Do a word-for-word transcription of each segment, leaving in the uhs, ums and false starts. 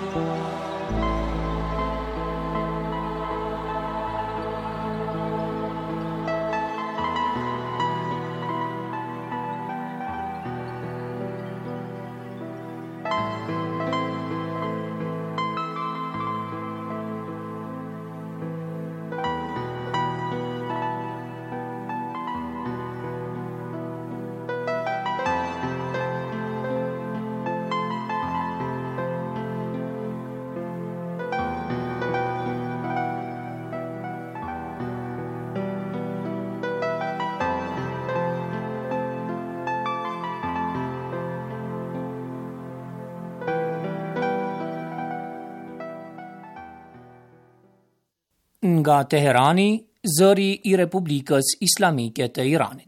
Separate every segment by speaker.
Speaker 1: Nga Teherani, zëri i Republikës Islamike të Iranit.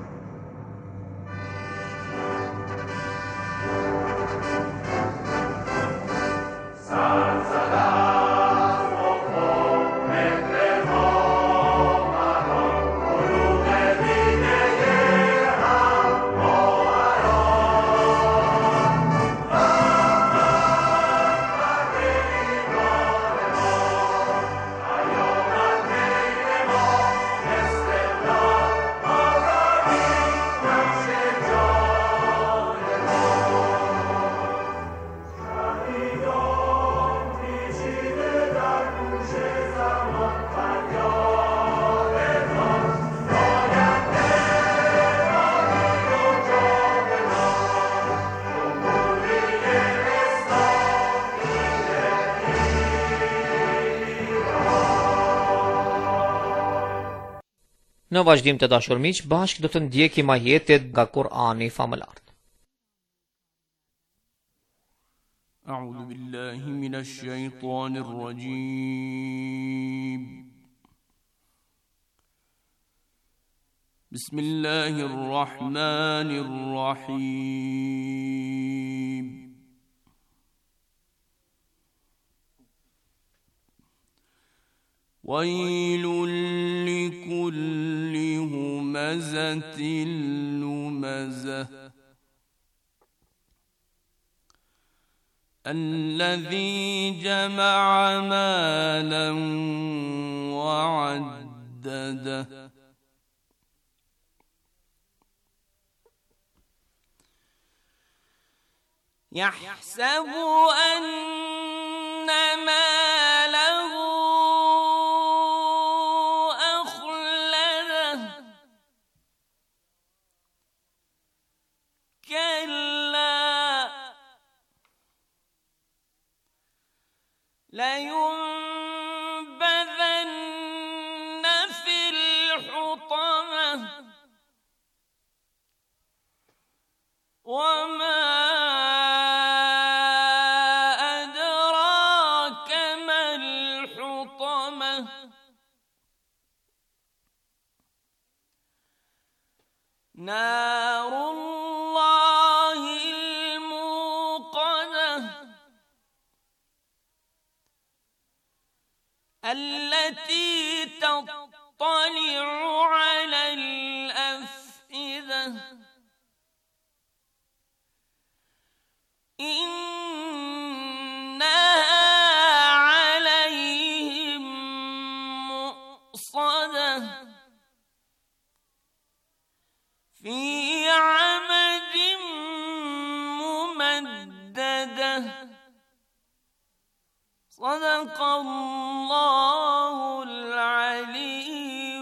Speaker 2: Në vazhdim të dashur miq, bashkë do të ndjekim ajetet nga Kur'ani famëlar.
Speaker 3: A'udhu billahi minash shaitanir rajim. Bismillahir rahmanir rahim. ويل لكل همزة لمزة الذي جمع مالا وعدده يحسب أن ماله لينبذن في الحطمة وما أدراك ما الحطمة نار الله الموقدة التي تطلع على الأفئدة إنها عليهم مؤصدة في عمد ممددة صدق الله العلي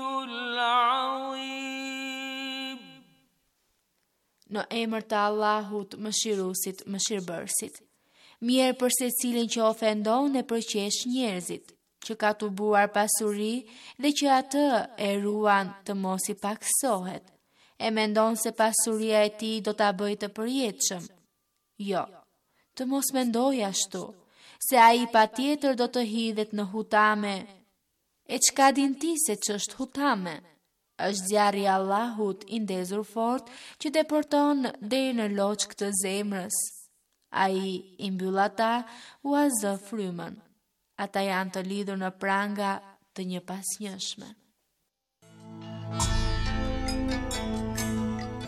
Speaker 3: العظيم.
Speaker 4: Në emër të Allahut, mëshiruesit, mëshirbërësit. Mirë për secilin që ofendon e përqesh njerëzit, që ka tubuar pasuri dhe që atë e ruan të mos i paksohet. E mendon se pasuria e tij do ta bëjë të përjetshëm. Jo, të mos mendoj ashtu, se ai patjetër do të hidhet në hutame. E çka din ti se ç'është hutame? Është zjarri i Allahut i ndezur fort që deporton deri në loçk të zemrës. Ai i mbyll ata u azë frymën. Ata janë të lidhur në pranga të një pasnjëshme.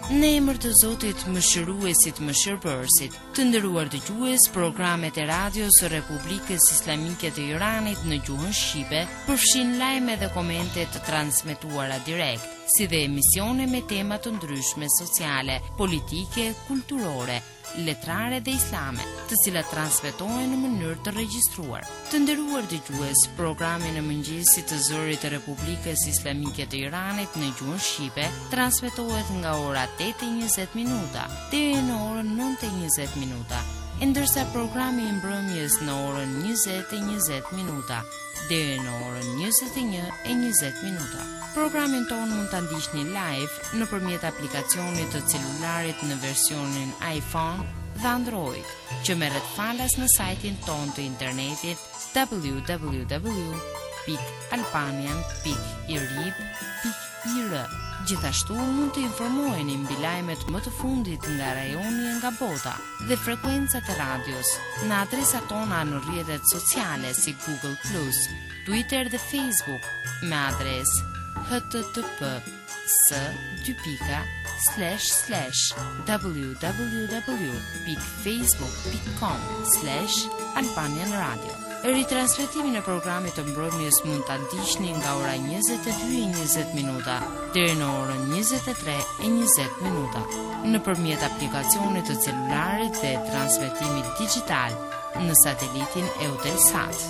Speaker 5: Në emër të Zotit, Mëshiruesit, Mëshirbërësit, të nderuar dëgjues, programet e radios së Republikës Islamike të Iranit në gjuhën shqipe përfshin lajme dhe komente të transmetuara direkt, si dhe emisione me tema të ndryshme sociale, politike, kulturore, letrare dhe islame, të cilat transmetohen në mënyrë të regjistruar. Të nderuar dëgjues, programi në mëngjesit të zërit të Republikës Islamike të Iranit në gjuhën shqipe transmetohet nga ora tetë e njëzet minuta deri në orën nëntë e njëzet minuta, e ndërsa programi i mbrëmjes në orën njëzet e njëzet minuta deri në orën njëzet e një e njëzet minuta. Programin tonë mund të ndiqni live nëpërmjet aplikacionit të celularit në versionin iPhone dhe Android, që merret falas në sajtin tonë të internetit w w w pikë albanian pikë i r i b pikë i r. Gjithashtu mund të informoheni mbi lajmet më të fundit nga rajoni e nga bota dhe frekuencat e radios në adresat tona në rrjetet sociale si Google plus, Twitter dhe Facebook me adresë h t t p s dy pika slash slash w w w pikë facebook pikë com slash albanian radio. Ritransmetimin e programit të mbrëmjes mund ta ndiqni nga ora njëzet e dy e njëzet minuta deri në orën njëzet e tre e njëzet minuta nëpërmjet aplikacionit të celularit dhe transmetimit digital në satelitin Eutelsat.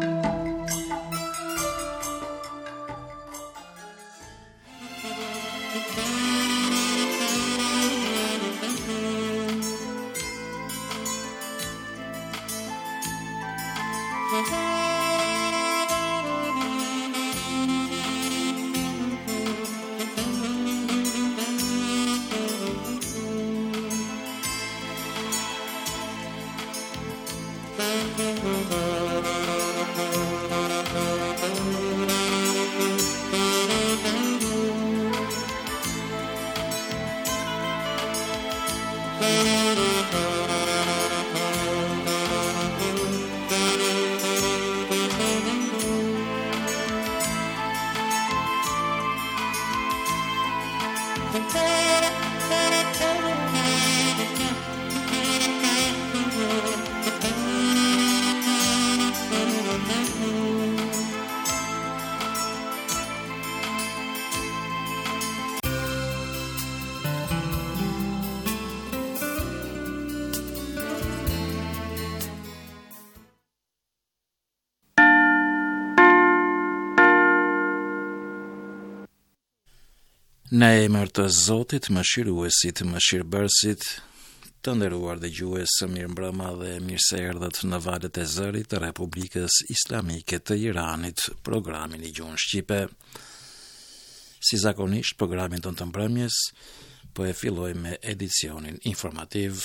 Speaker 6: Në emër të Zotit, Mëshiruesit, Mëshirbërësit, të nderuar dëgjues, mirëmbrëma dhe mirë se erdhët në valët e zërit të Republikës Islamike të Iranit, programin i gjuhën shqipe. Si zakonisht, programin tonë të mbrëmjes po e filloj me edicionin informativ.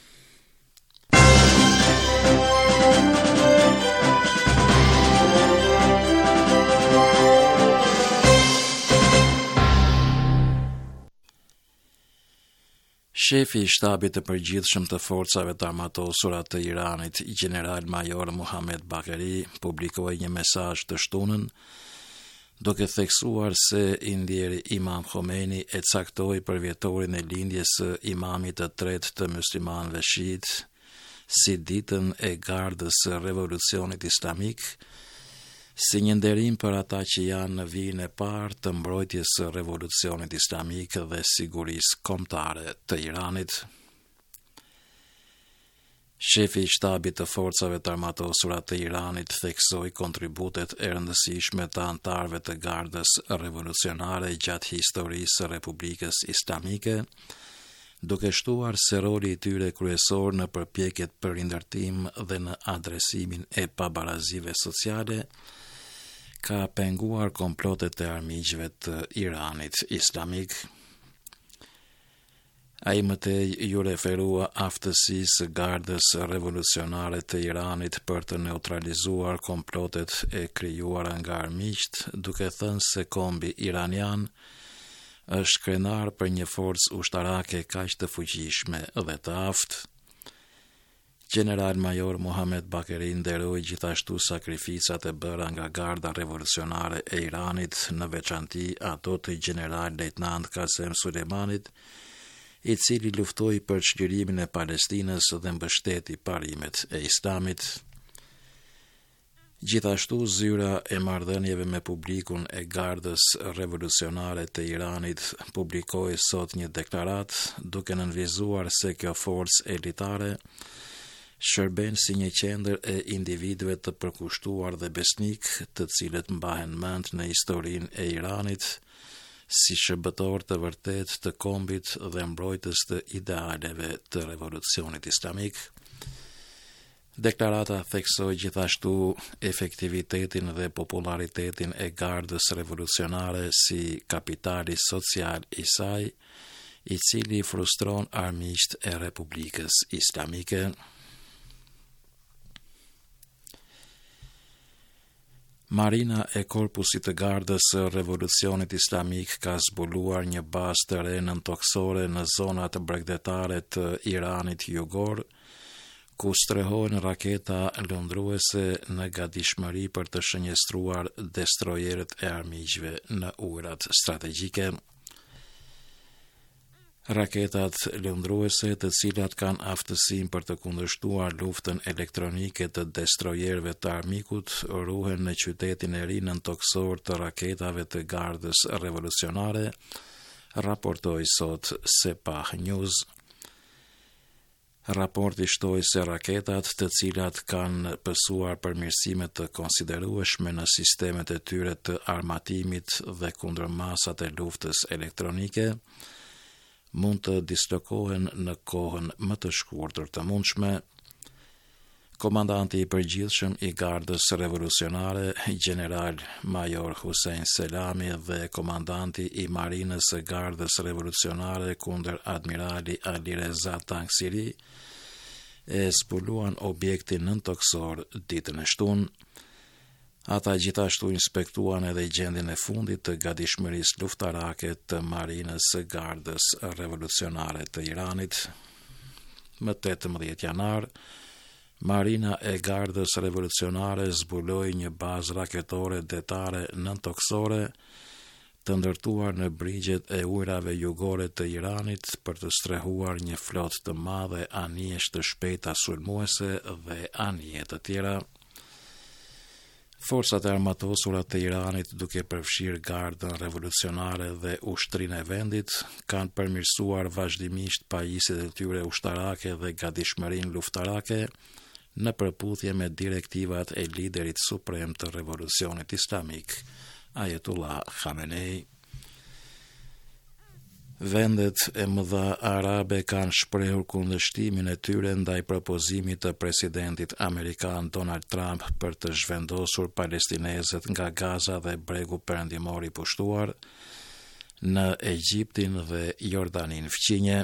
Speaker 6: Shefi i shtabit të përgjithshëm të forcave të armatosura të Iranit, General Major Muhammed Bakeri, publikoi një mesazh të shtunën, duke theksuar se i ndjeri Imam Khomeini e caktoi për vjetorin e lindjes së imamit të tretë të muslimanëve shiit si ditën e gardës së revolucionit islamik, si një nderim për ata që janë në vijën e parë të mbrojtjes së revolucionit islamik dhe sigurisë kombëtare të Iranit. Shefi i shtabit të forcave të armatosura të Iranit theksoi kontributet e rëndësishme të anëtarëve të gardës revolucionare gjatë historisë së Republikës Islamike, duke shtuar se roli i tyre kryesor në përpjekjet për rindërtim dhe në adresimin e pabarazive sociale ka penguar komplotet e armiqve të Iranit islamik. Ai mëtej ju referua aftësisë gardës revolucionare të Iranit për të neutralizuar komplotet e krijuara nga armiqt, duke thënë se kombi iranian është krenar për një forcë ushtarake kaq të fuqishme dhe të aftë. General Major Muhammed Bakeri nderoi gjithashtu sakrificat e bëra nga garda revolucionare e Iranit, në veçanti ato të General Lejtnant Qasem Sulejmanit, i cili luftoi për çlirimin e Palestinës dhe mbështeti parimet e Islamit. Gjithashtu zyra e marrëdhënieve me publikun e Gardës Revolucionare të Iranit publikoi sot një deklaratë duke nënvizuar se kjo forcë elitare shërben si një qendër e individëve të përkushtuar dhe besnik, të cilët mbahen mend në historinë e Iranit si shërbëtor të vërtet të kombit dhe mbrojtës të idealeve të revolucionit islamik. Deklarata theksoi gjithashtu efektivitetin dhe popularitetin e Gardës Revolucionare si kapitali social i saj, i cili frustron armiqt e Republikës Islamike. Marina e Korpusit të Gardës së Revolucionit Islamik ka zbuluar një bazë të re nëntoksore në zonat bregdetare të Iranit jugor, ku strehohen raketa lundruese në gatishmëri për të shënjestruar destrojerët e armiqve në ujrat strategjike. Raketat lundruese, të cilat kanë aftësinë për të kundërshtuar luftën elektronike të destrojerëve të armikut, ruhen në qytetin e ri nëntoksor të raketave të Gardës Revolucionare, raportoi sot Sepah News. Raporti shtoi se raketat, të cilat kanë pësuar përmirësime të konsiderueshme në sistemet e tyre të armatimit dhe kundërmasat e luftës elektronike, mund të dislokohen në kohën më të shkurtër të mundshme. Komandanti i përgjithshëm i Gardës Revolucionare, General Major Hussein Selami, dhe komandanti i Marinës së Gardës Revolucionare kundër Admirali Alireza Tangsiri e zbuluan objektin nëntoksor ditën e shtunë. Ata gjithashtu inspektuan edhe gjendjen e fundit të gatishmërisë luftarake të Marinës së Gardës Revolucionare të Iranit. Më tetëmbëdhjetë janar, Marina e Gardës Revolucionare zbuloi një bazë raketore detare nëntoksore të ndërtuar në brigjet e ujrave jugore të Iranit për të strehuar një flotë të madhe anijesh të shpejta sulmuese dhe anije të tjera. Forcat e armatosura të Iranit, duke përfshirë Gardën Revolucionare dhe ushtrinë e vendit, kanë përmirësuar vazhdimisht pajisjet e tyre ushtarake dhe gatishmërinë luftarake në përputhje me direktivat e liderit suprem të revolucionit islamik, Ayatollah Khamenei. Vendet e mëdha arabe kanë shprehur kundërshtimin e tyre ndaj propozimit të presidentit amerikan Donald Trump për të zhvendosur palestinezët nga Gaza dhe bregu perëndimor i pushtuar në Egjiptin dhe Jordanin fqinje.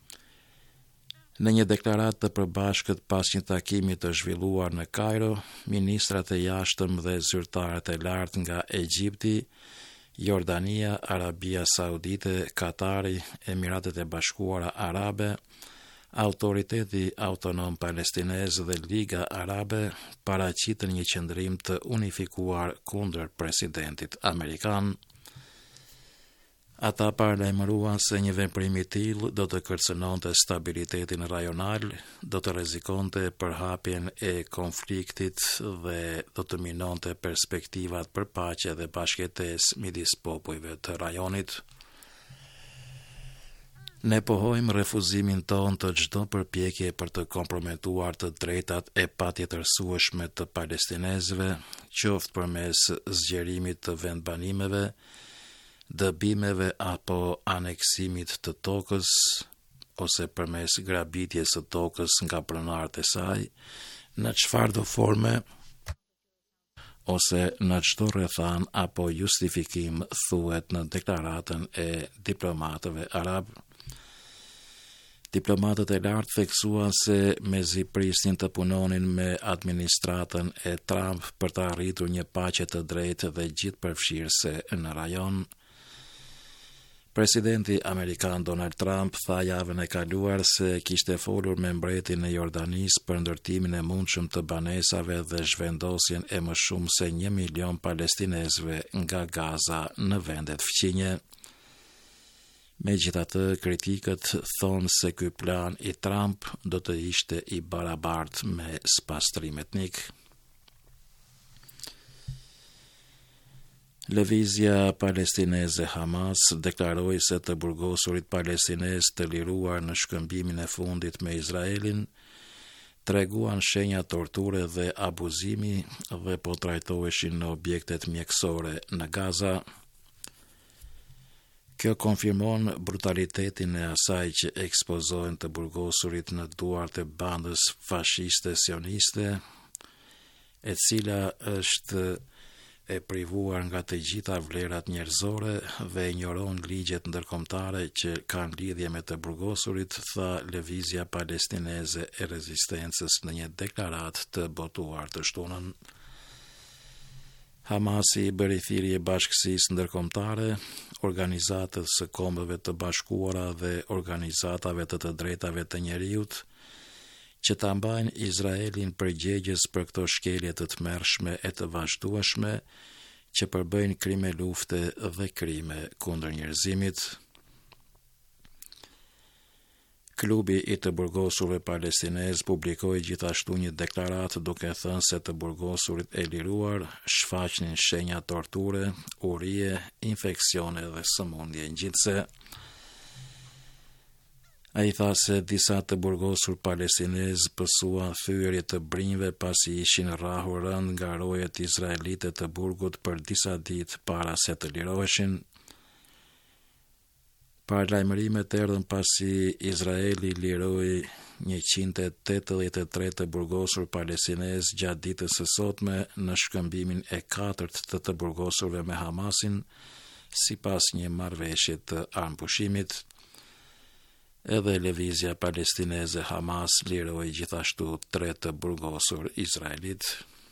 Speaker 6: Në një deklaratë të përbashkët pas një takimi të zhvilluar në Kairo, ministrat e jashtëm dhe zyrtarët e lartë nga Egjipti, Jordania, Arabia Saudite, Katari, Emiratet e Bashkuara Arabe, Autoriteti Autonom Palestinez dhe Liga Arabe paraqitën një qendrim të unifikuar kundër presidentit amerikan. Ata paralajmëruan se një veprim i tillë do të kërcënonte stabilitetin rajonal, do të rrezikonte përhapjen e konfliktit dhe do të minonte perspektivat për paqe dhe bashkëjetesë midis popujve të rajonit. Ne pohojmë refuzimin ton të çdo përpjekje për të komprometuar të drejtat e patjetërsueshme të palestinezëve, qoftë përmes zgjerimit të vendbanimeve, dëbimeve apo aneksimit të tokës, ose përmes grabitjes së tokës nga pronarët e saj, në çfarëdo forme, ose në çdo rrethan apo justifikim, thuhet në deklaratën e diplomatëve arab. Diplomatët e lartë theksuan se mezi prisnin të punonin me administratën e Trump për të arritur një paqe të drejtë dhe gjithëpërfshirëse në rajon. Presidenti amerikan Donald Trump tha javën e kaluar se kishte folur me mbretin e Jordanisë për ndërtimin e mundshëm të banesave dhe zhvendosjen e më shumë se një milion palestinezëve nga Gaza në vendet fqinje. Megjithatë, kritikët thonë se ky plan i Trump do të ishte i barabartë me spastrim etnik. Lëvizja palestineze Hamas deklaroi se të burgosurit palestinez të liruar në shkëmbimin e fundit me Izraelin treguan shenja torture dhe abuzimi dhe po trajtoheshin në objektet mjekësore në Gaza. Kjo konfirmon brutalitetin e asaj që ekspozohen të burgosurit në duart e bandës fashiste sioniste, e cila është e privuar nga të gjitha vlerat njerëzore dhe ignoron ligjet ndërkombëtare që kanë lidhje me të burgosurit, tha Lëvizja Palestineze e Rezistencës në një deklaratë të botuar të shtunën. Hamasi bëri thirrje bashkësisë ndërkombëtare, organizatës së Kombeve të Bashkuara dhe organizatave të të drejtave të njerëzit që ta mbajnë Izraelin përgjegjës për këto shkelje të tmerrshme e të vazhdueshme që përbëjnë krime lufte dhe krime kundër njerëzimit. Klubi i të burgosurve palestinez publikoi gjithashtu një deklaratë duke thënë se të burgosurit e liruar shfaqnin shenja torture, urie, infeksione dhe sëmundje ngjitse. Ai tha se disa të burgosur palestinez pësuan thyerje të brinjve pasi ishin rrahur rënd nga rojet izraelite të burgut për disa ditë para se të liroheshin. Paralajmërimet erdhën pasi Izraeli liroi njëqind e tetëdhjetë e tre të burgosur palestinez gjatë ditës së sotme në shkëmbimin e katërt të të burgosurve me Hamasin, sipas një marrëveshje të armëpushimit. Edhe Lëvizja Palestineze Hamas liroi gjithashtu tre të burgosur Izraelit.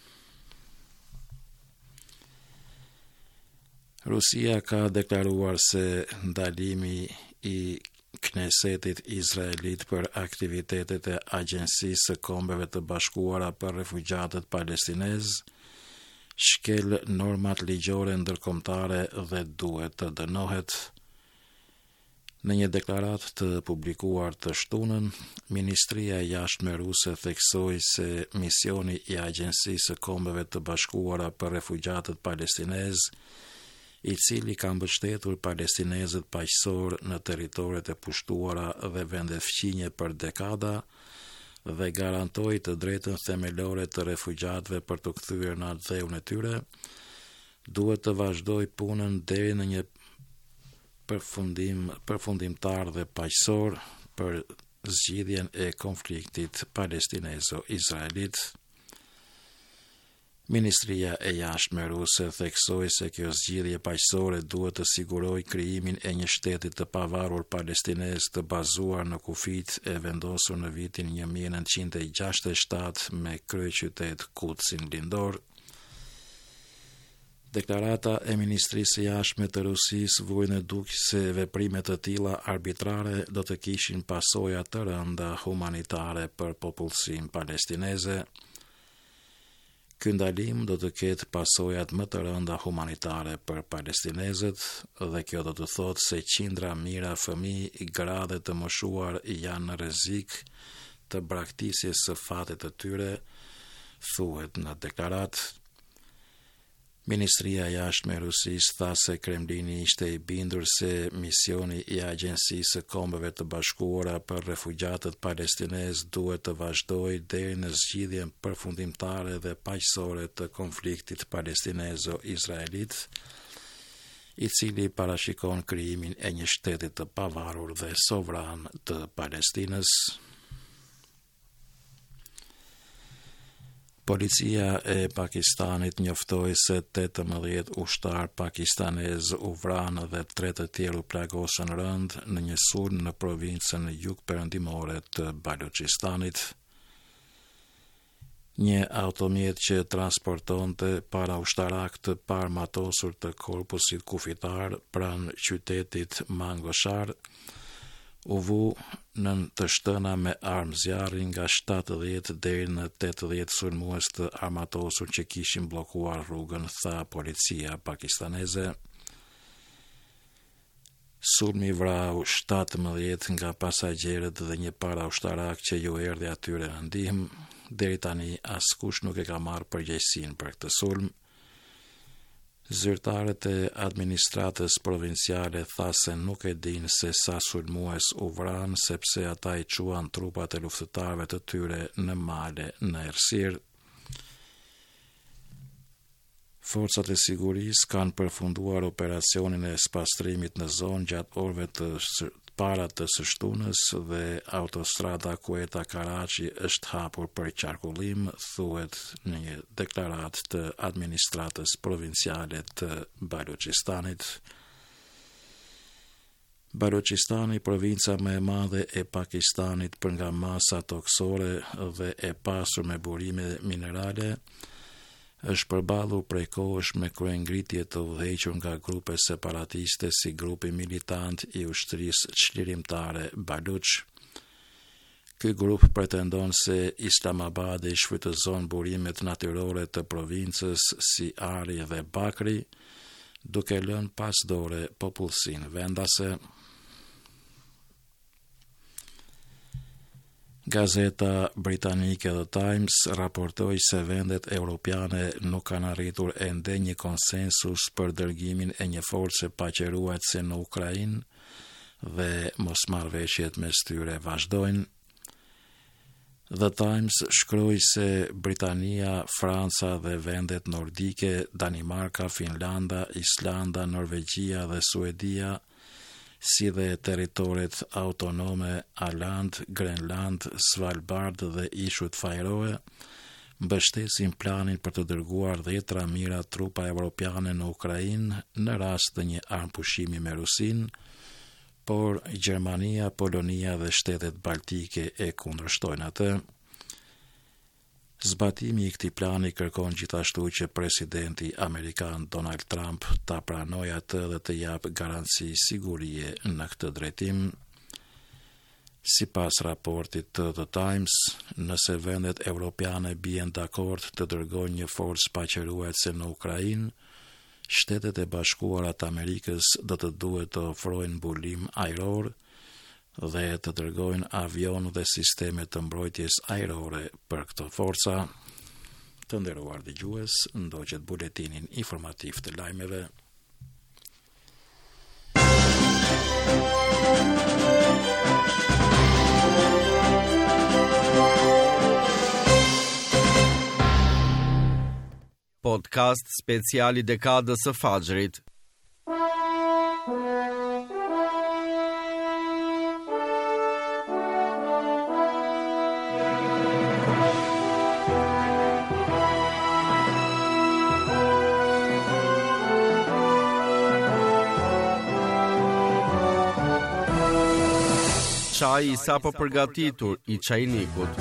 Speaker 6: Rusia ka deklaruar se ndalimi i Knesetit Izraelit për aktivitetet e Agjensisë së Kombeve të Bashkuara për refugjatët palestinez shkel normat ligjore ndërkombëtare dhe duhet të dënohet. Në një deklaratë të publikuar të shtunën, Ministria e Jashtme ruse theksoi se misioni i Agjensisë së Kombeve të Bashkuara për refugjatët palestinez, i cili ka mbështetur palestinezët paqësor në territoret e pushtuara dhe vende fqinje për dekada dhe garantoi të drejtën themelore të refugjatëve për të kthyer në atë dheun e tyre, duhet të vazhdoj punën deri në një përfundim përfundimtar dhe paqësor për zgjidhjen e konfliktit palestinezo-izraelit. Ministria e Jashtme ruse theksoi se kjo zgjidhje paqësore duhet të sigurojë krijimin e një shteti të pavarur palestinez të bazuar në kufijt e vendosur në vitin një mijë e nëntëqind e gjashtëdhjetë e shtatë me kryeqytet Kudsin lindor. Deklarata e Ministrisë së Jashtme të Rusisë vujnë duk se veprime të tilla arbitrare do të kishin pasoja të rënda humanitare për popullsinë palestineze. Ky ndalim do të ketë pasojat më të rënda humanitare për palestinezët dhe kjo do të thotë se qindra mijëra fëmijë, gra dhe të moshuar janë në rrezik të braktisjes së fatit të tyre, thuhet në deklaratë. Ministria e Jashtme e Rusisë tha se Kremlini ishte i bindur se misioni i Agjensisë së Kombeve të Bashkuara për refugjatët palestinez duhet të vazhdojë deri në zgjidhjen përfundimtare dhe paqësore të konfliktit palestinezo-izraelit, i cili parashikon krijimin e një shteti të pavarur dhe sovran të Palestinës. Policia e Pakistanit njoftoi se tetëmbëdhjetë ushtar pakistanez u vranë dhe tre të tjerë u plagosën rënd në një sulm në provincën jugperëndimore të Baluchistanit. Një automjet që transportonte para ushtarak të parmatosur të korpusit kufitar pranë qytetit Mangoshar u vu në të shtëna me armë zjarri nga shtatëdhjetë deri në tetëdhjetë sulmues të armatosur që kishin bllokuar rrugën, tha policia pakistaneze. Sulmi vrau shtatëmbëdhjetë nga pasagjerët dhe një paraushtarak që ju erdhi atyre në ndihmë. Deri tani askush nuk e ka marrë përgjegjësinë për këtë sulm. Zyrtarët e administratës provinciale tha se nuk e dinë se sa sulmues u vranë sepse ata i quan trupat e luftëtarëve të tyre në male në errësirë. Forcat e sigurisë kanë përfunduar operacionin e spastrimit në zonë gjatë orëve të para të së shtunës dhe autostrada Quetta-Karachi është hapur për qarkullim, thuhet në një deklaratë të administratës provinciale të Baluchistanit. Baluchistani, provinca më e madhe e Pakistanit për nga masa toksore dhe e pasur me burime minerale, është përballur prej kohësh me kryengritje të udhëhequr nga grupe separatiste si grupi militant i ushtrisë çlirimtare Baluch. Ky grup pretendon se Islamabadi shfrytëzon burimet natyrore të provincës si Ari dhe Bakri, duke lënë pas dore popullsinë vendase. Gazeta britanike The Times raportoi se vendet europiane nuk kanë arritur ende një konsensus për dërgimin e një force paqëruese në Ukrainë dhe mosmarrëveshjet mes tyre vazhdojnë. The Times shkroi se Britania, Franca dhe vendet nordike, Danimarka, Finlanda, Islanda, Norvegjia dhe Suedia, si dhe teritoret autonome Aland, Grenland, Svalbard dhe Ishut Faroe, mbështesin planin për të dërguar dhjetra mijëra trupa evropiane në Ukrainë në rast të një armpushimi me Rusinë, por Gjermania, Polonia dhe shtetet baltike e kundërshtojnë atë. Zbatimi i këtij plani kërkon gjithashtu që presidenti amerikan Donald Trump ta pranojë atë dhe të japë garanci sigurie në këtë drejtim. Sipas raportit të The Times, nëse vendet evropiane bien dakord të dërgojnë një forcë paqëruese në Ukrainë, Shtetet e Bashkuara të Amerikës do të duhet të ofrojnë mbulim ajror dhe të dërgojnë avion dhe sisteme të mbrojtjes ajrore për këto forca. Të nderuar dëgjues, ndoqët buletinin informativ të lajmeve.
Speaker 7: Podcast speciali dekadës së Fajrit. Çaj i sapo përgatitur i çajnikut.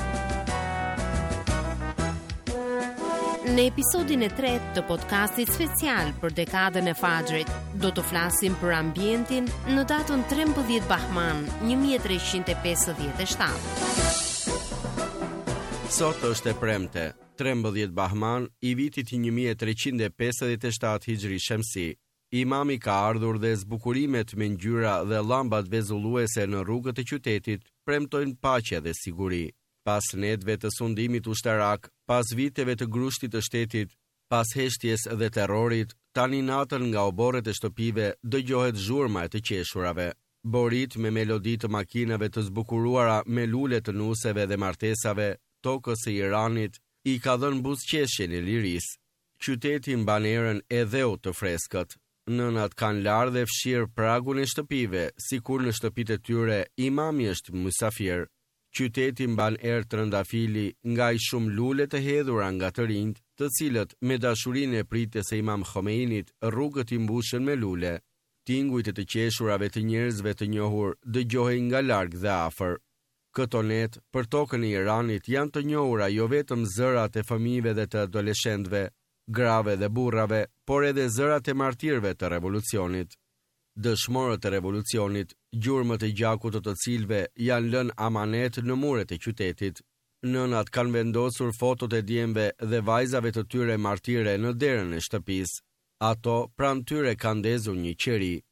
Speaker 5: Në episodin e tretë të podcastit special për dekadën e Fajrit, do të flasim për ambientin në datën trembëdhjetë Bahman një mijë e trecent e pesëdhjetë e shtatë.
Speaker 7: Sot është e premte, trembëdhjetë Bahman i vitit një mijë e trecent e pesëdhjetë e shtatë Hijri Shamsi. Imami ka ardhur dhe zbukurimet me ngjyra dhe llambat vezulluese në rrugët e qytetit premtojnë paqe dhe siguri. Pas netëve të sundimit ushtarak, pas viteve të grushtit të shtetit, pas heshtjes dhe terrorit, tani natën nga oborret e shtëpive dëgjohet zhurma e të qeshurave. Borit me melodi të makinave të zbukuruara me lule të nuseve dhe martesave, tokës së Iranit, i ka dhënë buzëqeshjen e lirisë. Qyteti mban erën e dheut të freskët. Nënat kanë larë dhe fshirë pragun e shtëpive, sikur në shtëpitë e tyre imami është mysafir. Qyteti mban erë trëndafili nga i shumë lule të hedhura nga të rinjt, të cilët me dashurinë e pritjes së Imam Khomeinit rrugët i mbushën me lule. Tingujt e të qeshurave të njerëzve të njohur dëgjohen nga larg dhe afër. Këto net për tokën e Iranit janë të njohura jo vetëm zërat e fëmijëve dhe të adoleshentëve, grave dhe burrave, por edhe zërat e martirëve të revolucionit. Dëshmorët e revolucionit, gjurmët e gjakut të të cilëve janë lënë amanet në muret e qytetit. Nënat kanë vendosur fotot e djemve dhe vajzave të tyre martire në derën e shtëpisë. Ato pranë tyre kanë ndezur një qeri.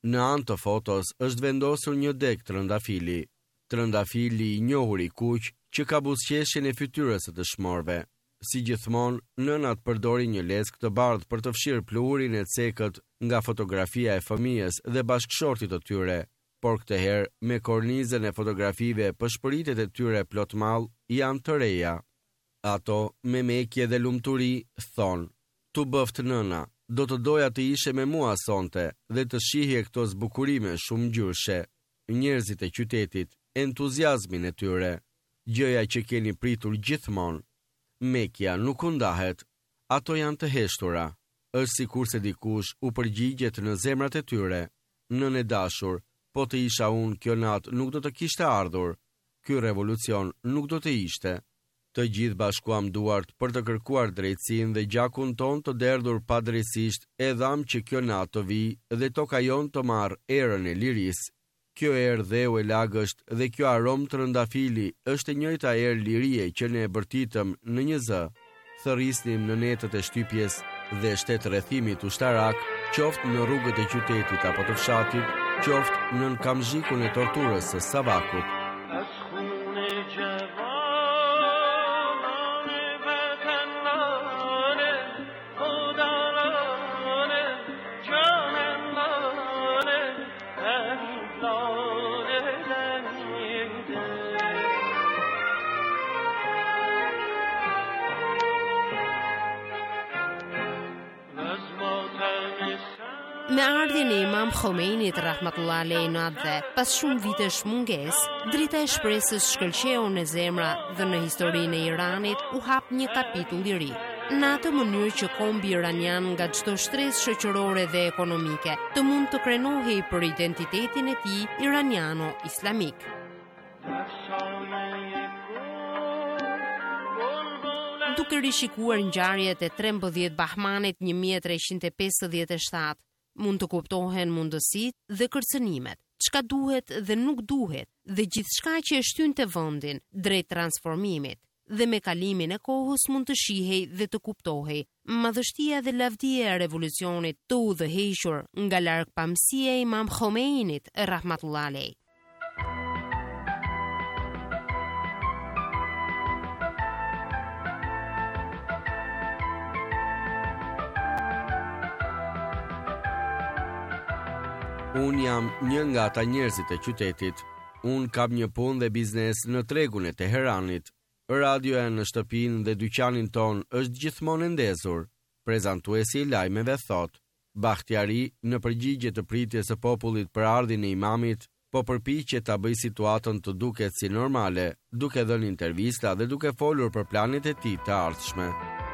Speaker 7: Në anë të fotos është vendosur një deg trëndafili, trëndafili i njohur i kuq që ka buzëqeshjen e fytyrës së të shmorve. Si gjithmonë, nënat përdorin një leckë të bardhë për të fshirë pluhurin e cekët nga fotografia e fëmijës dhe bashkëshortit të tyre, por këtë herë me kornizën e fotografive pëshpëritet e tyre plot mall janë të reja. Ato me mekje dhe lumturi thonë: "Tu bëft nëna, do të doja të ishe me mua sonte dhe të shihje këto zbukurime shumë ngjyrshe, njerëzit e qytetit, entuziazmin e tyre, gjëja që keni pritur gjithmonë." Mekja nuk u ndahet, ato janë të heshtura. Është sikur se dikush u përgjigjet në zemrat e tyre. Nën e dashur, po të isha unë, kjo natë nuk do të kishte ardhur. Ky revolucion nuk do të ishte. Të gjithë bashkuam duart për të kërkuar drejtësinë dhe gjakun ton të derdhur padrejtisht e dham që kjo natë të vi dhe toka jon të marrë erën e lirisë. Kjo erë dheu e lagësht dhe kjo arom të rëndafili është e njëjta erë lirie që ne e bërtitëm në një zë. Thërrisnim në netët e shtypjes dhe shtetë rrethimit ushtarak, qoftë në rrugët e qytetit apo të fshatit, qoftë nën kamzhikun e torturës së Savakut.
Speaker 5: Me ardhjen e Imam Khomeinit rahmatullah alejhi në atë dhe pas shumë vitesh mungesë, drita e shpresës shkëlqeu në zemra dhe në historinë e Iranit u hap një kapitull i ri. Në atë mënyrë që kombi iranian nga çdo shtresë shoqërore dhe ekonomike të mund të krenohej për identitetin e tij iraniano-islamik. Duke rishikuar ngjarjet e trembëdhjetë Bahmanit një mijë e treqind e pesëdhjetë e shtatë, mund të kuptohen mundësitë dhe kërcënimet, çka duhet dhe nuk duhet, dhe gjithçka që e shtynte vendin drejt transformimit, dhe me kalimin e kohës mund të shihej dhe të kuptohej madhështia dhe lavdia e revolucionit të udhëhequr nga largpamësia e Imam Khomeinit rahmatullah alejhi.
Speaker 7: Unë jam një nga ata njerëzit e qytetit. Unë kam një punë dhe biznes në tregun e Teheranit. Radioja në shtëpinë dhe dyqanin ton është gjithmonë ndezur. Prezantuesi i lajmeve thot: Bakhtiari, në përgjigje të pritjes së popullit për ardhin e imamit, po përpiqet ta bëjë situatën të duket si normale, duke dhënë intervista dhe duke folur për planet e tij të ardhshme.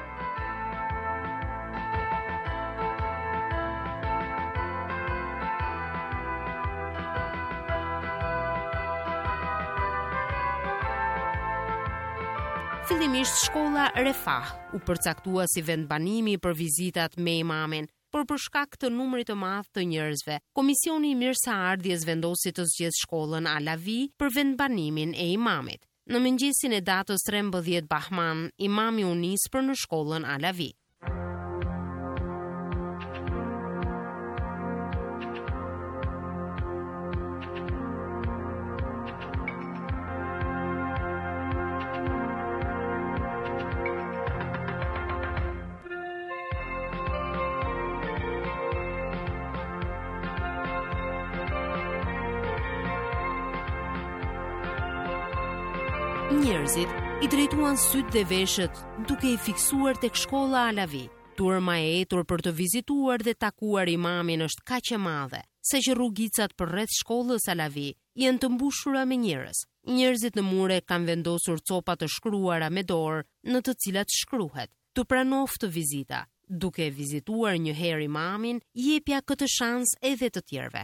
Speaker 5: Fillimisht shkolla Refah u përcaktua si vendbanimi për vizitat me imamin, por për shkak të numrit të madh të njerëzve, Komisioni i Mirëseardhjes vendosi të zgjedhë shkollën Alavi për vendbanimin e imamit. Në mëngjesin e datës trembëdhjetë Bahman, imami u nis për në shkollën Alavi. Njerëzit i drejtuan sytë dhe veshët duke i fiksuar tek shkolla Alavi. Turma e etur për të vizituar dhe takuar imamin është kaq e madhe, sa që rrugicat përreth shkollës Alavi janë të mbushura me njerëz. Njerëzit në mure kanë vendosur copa të shkruara me dorë, në të cilat shkruhet: "Të pranof të vizita." Duke vizituar një herë imamin, jepja këtë shans edhe të tjerëve.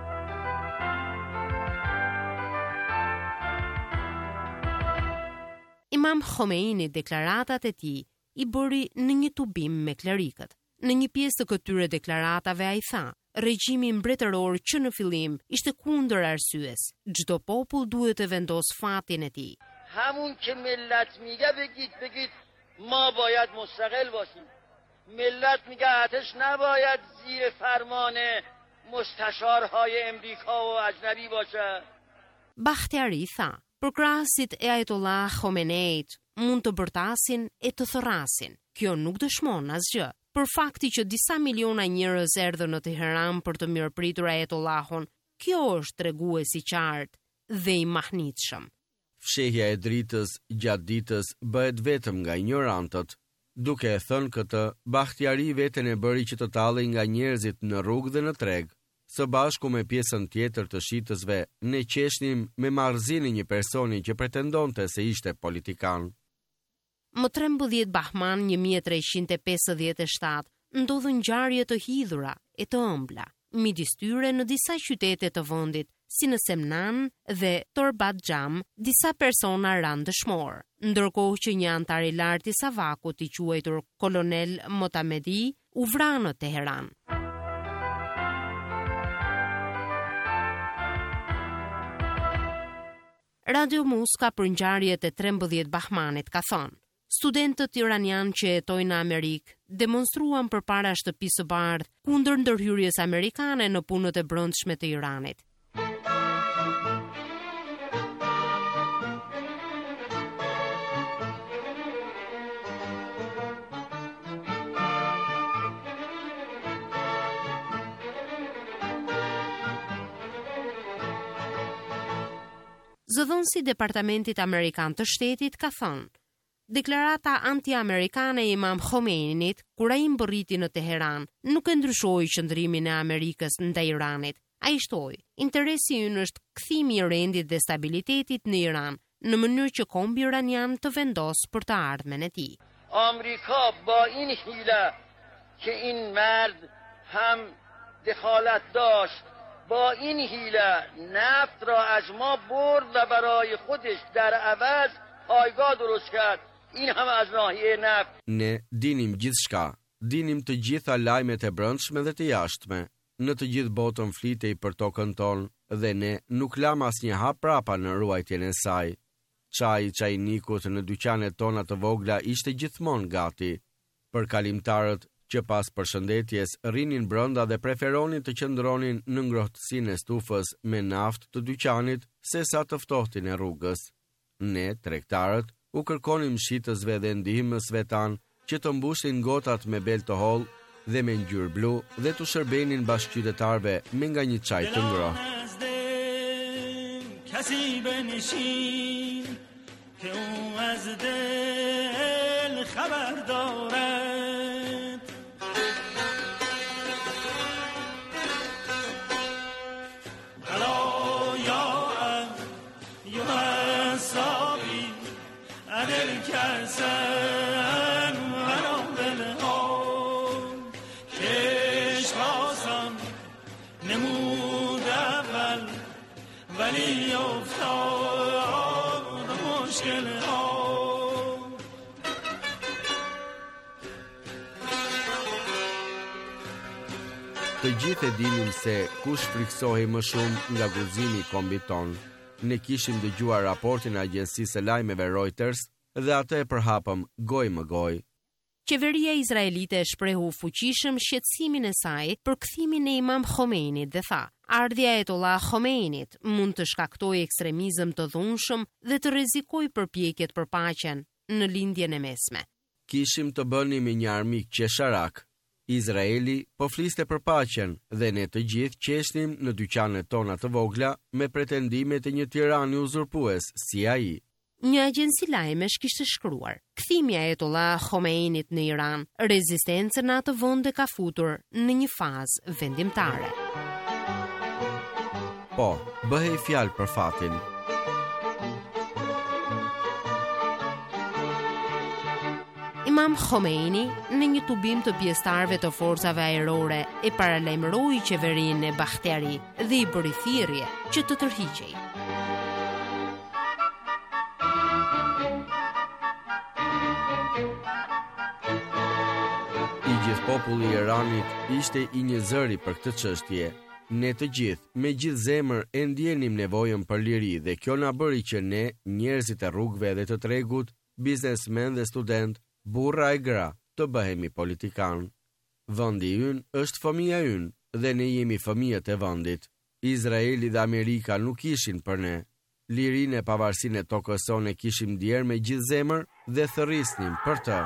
Speaker 5: Imam Khomeini deklaratat e tij i bëri në një tubim me klerikët. Në një pjesë të këtyre deklaratave ai tha: "Regjimi mbretëror që në fillim ishte kundër arsyes, çdo popull duhet të vendos fatin e tij."
Speaker 8: همون که ملت میگه بگید بگید ما باید مستقل باشیم. ملت میگه ارتش نباید زیر فرمان مستشارهای امریکا و اجنبی باشه.
Speaker 5: Bakhtiari tha, për krahasit e Ajatollah Khomeneit mund të bërtasin e të thërrasin. Kjo nuk dëshmon asgjë. Për fakti që disa miliona njerëz erdhën në Teheran për të mirëpritur Ajatollahun, kjo është tregues i qartë dhe i mahnitshëm.
Speaker 7: Fshehja e dritës gjatë ditës bëhet vetëm nga ignorantët. Duke e thënë këtë, Bakhtiari veten e bëri që të tallej nga njerëzit në rrugë dhe në treg. Së bashku me pjesën tjetër të shitësve, ne qeshnim me marrëzinë një personi që pretendonte se ishte politikan.
Speaker 5: Më trembëdhjetë Bahman një mijë e treqind e pesëdhjetë e shtatë ndodhën ngjarje të hidhura e të ëmbla midis tyre në disa qytete të vendit, si në Semnan dhe Torbadxham, disa persona ranë dëshmor, ndërkohë që një antar i lartë i Savakut i quajtur Kolonel Motamedi u vra në Teheran. Radio Muska për ngjarjet e trembëdhjetë Bahmanit ka thënë: studentët iranian që jetojnë në Amerikë demonstruan përpara shtëpisë së bardhë kundër ndërhyrjes amerikane në punët e brendshme të Iranit. Zëdhënësi i Departamentit Amerikan të Shtetit ka thënë: deklarata anti-amerikane e Imam Khomeinit, kur ai mbërriti në Teheran, nuk e ndryshoi qëndrimin e Amerikës ndaj Iranit. Ai shtoi: interesi ynë është kthimi i rendit dhe stabilitetit në Iran, në mënyrë që kombi iranian të vendosë për të ardhmen e tij.
Speaker 8: آمریکا با این حیله که این مرد هم دخالت داشت، با این حیله نفت را از ما برد و برای خودش در عوض پایگاه درست کرد. این هم از ناحیه نفت.
Speaker 7: Ne dinim gjithçka, dinim të gjitha lajmet e brendshme dhe të jashtme. Në të gjithë botën flitej për tokën tonë dhe ne nuk lam asnjë hap prapa në ruajtjen e saj. Çaji i çajnikut në dyqanet tona të vogla ishte gjithmonë gati. Për kalimtarët që pas përshëndetjes rrinin brenda dhe preferonin të qëndronin në ngrohtësinë e stufës me naftë të dyqanit sesa të ftohtin e rrugës. Ne, tregtarët, u kërkonim shitësve dhe ndihmësve tanë që të mbushin gotat me bel të hollë dhe me ngjyrë blu dhe të shërbenin bashkëqytetarëve me nga një çaj të ngrohtë. Të gjithë e dinim se kush friksohej më shumë nga guzimi i kombit ton. Ne kishim dëgjuar raportin e agjensisë së lajmeve Reuters dhe atë e përhapëm gojë më gojë.
Speaker 5: Qeveria izraelite e shprehu fuqishëm shqetësimin e saj për kthimin e Imam Khomeinit dhe tha: ardhja e Ajatollah Khomeinit mund të shkaktojë ekstremizëm të dhunshëm dhe të rrezikojë përpjekjet për paqen në lindjen e mesme.
Speaker 7: Kishim të bënim me një armik qesharak. Izraeli po fliste për paqen dhe ne të gjithë qeshnim në dyqanet tona të vogla me pretendimet e një tirani uzurpues si ai.
Speaker 5: Një agjenci lajmesh kishte shkruar: kthimi i Ajatollah Khomeinit në Iran, rezistencën në atë vend e ka futur në një fazë vendimtare.
Speaker 7: Po, bëhej fjalë për fatin.
Speaker 5: Imam Khomeini, në një tubim të pjesëtarëve të forcave ajrore, e paralajmëroi qeverinë e Bakhtiari dhe i bëri thirrje që të tërhiqej.
Speaker 7: I gjithë populli i Iranit ishte i një zëri për këtë çështje. Ne të gjithë, me gjithë zemër, e ndjenim nevojën për liri dhe kjo na bëri që ne, njerëzit e rrugëve dhe të tregut, biznesmen dhe student, burra e gra, të bëhemi politikan. Vendi ynë është fëmia ynë dhe ne jemi fëmijët e vendit. Izraeli dhe Amerika nuk ishin për ne. Lirinë e pavarësinë e tokës sonë kishim ndier me gjithë zemër dhe thërrisnim për të.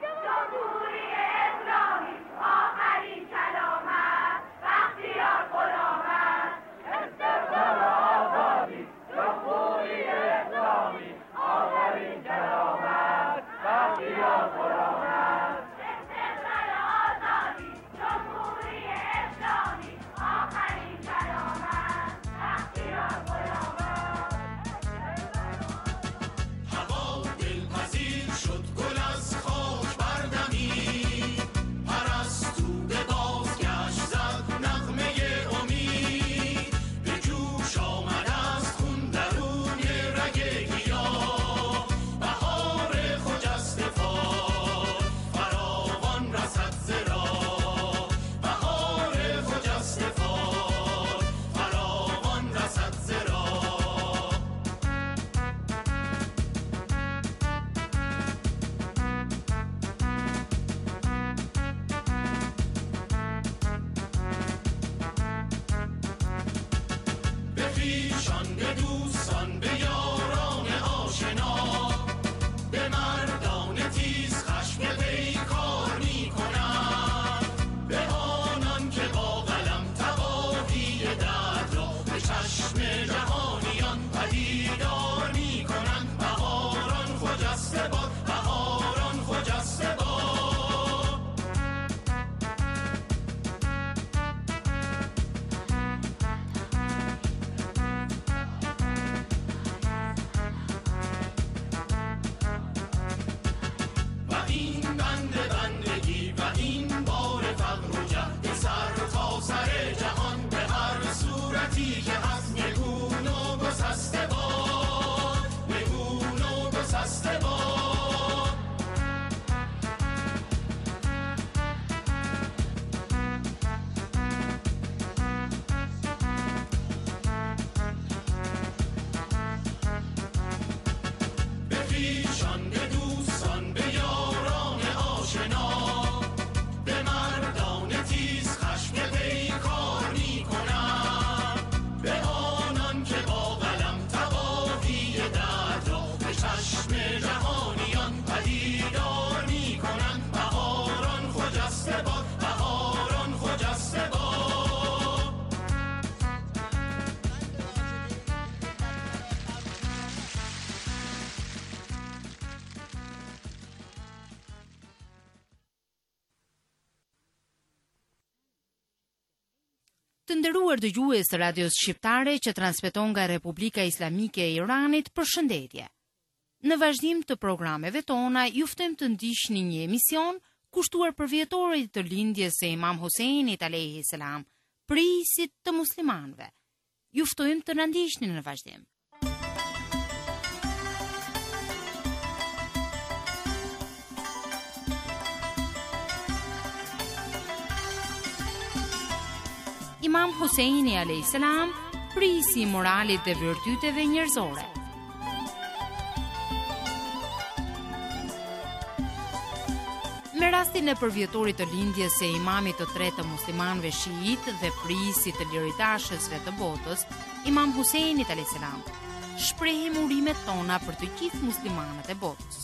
Speaker 5: Të nderuar dëgjues të radios shqiptare që transmeton nga Republika Islamike e Iranit, përshëndetje. Në vazhdim të programeve tona, ju ftojmë të ndiqni një emision kushtuar për vjetorit të lindjes së Imam Huseinit alayhi salam, prisit të muslimanëve. Ju ftojmë të na ndiqni në vazhdim. Imam Huseini alayhis salam, prisi i moralit dhe virtyteve njerëzore. Me rastin e përvjetorit të lindjes së imamit të tretë të muslimanëve shiit dhe prisit të liritashësve të botës, Imam Huseinit alayhis salam, shprehim urimet tona për të gjithë muslimanët e botës.